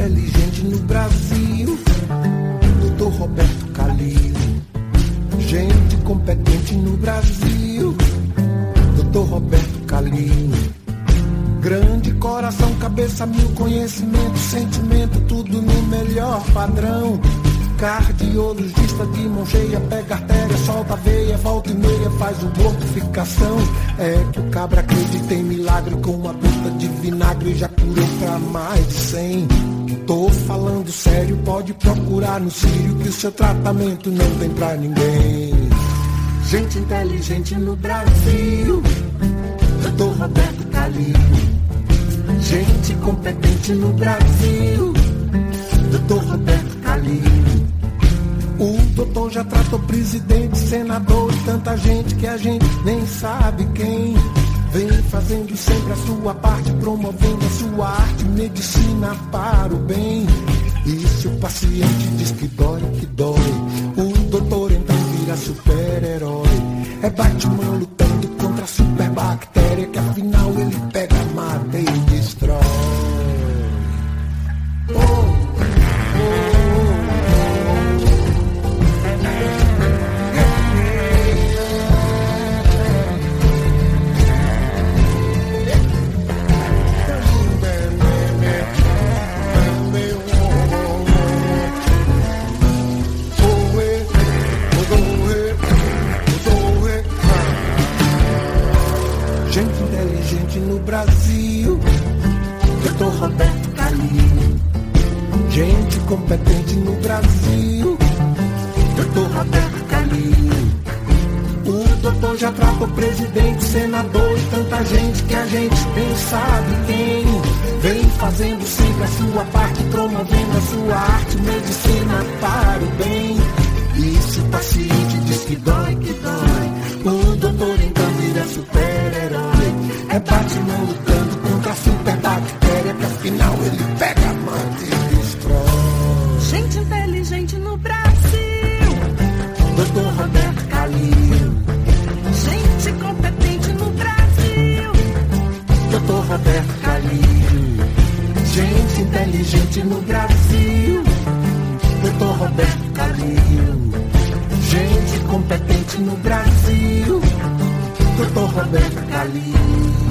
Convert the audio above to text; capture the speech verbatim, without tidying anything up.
inteligente no Brasil, doutor Roberto Calil. Gente competente no Brasil, doutor Roberto Calil. Grande coração, cabeça, mil conhecimento, sentimento, tudo no melhor padrão. Cardiologista de mão cheia, pega artéria, solta a veia, volta e meia, faz o mortificação. É que o cabra acredita em milagre, com uma dúvida de vinagre já curou pra mais de cem. Tô falando sério, pode procurar no Sírio, que o seu tratamento não tem pra ninguém. Gente inteligente no Brasil, doutor Roberto Calil. Gente competente no Brasil, doutor Roberto Calil. O doutor já tratou presidente, senador e tanta gente que a gente nem sabe quem. Vem fazendo sempre a sua parte, promovendo a sua arte, medicina para o bem. E se o paciente diz que dói, que dói, o doutor então vira super-herói. É Batman lutando contra a superbactéria, que afinal ele pega, mata e destrói. Oh, oh. No Brasil, doutor Roberto Calil. Gente competente no Brasil, doutor Roberto Calil. O doutor já tratou presidente, senador e tanta gente que a gente nem sabe quem. Vem fazendo sempre a sua parte, promovendo a sua arte, medicina para o bem. E se o paciente diz que dói, que dói, o doutor então vira super-herói. É Batman lutando contra a superbactéria, que afinal ele pega, mata e destrói. Gente inteligente no Brasil, doutor Roberto Calil. Gente competente no Brasil, doutor Roberto Calil. Gente inteligente no Brasil, doutor Roberto Calil. Gente competente no Brasil, doutor Roberto Calil.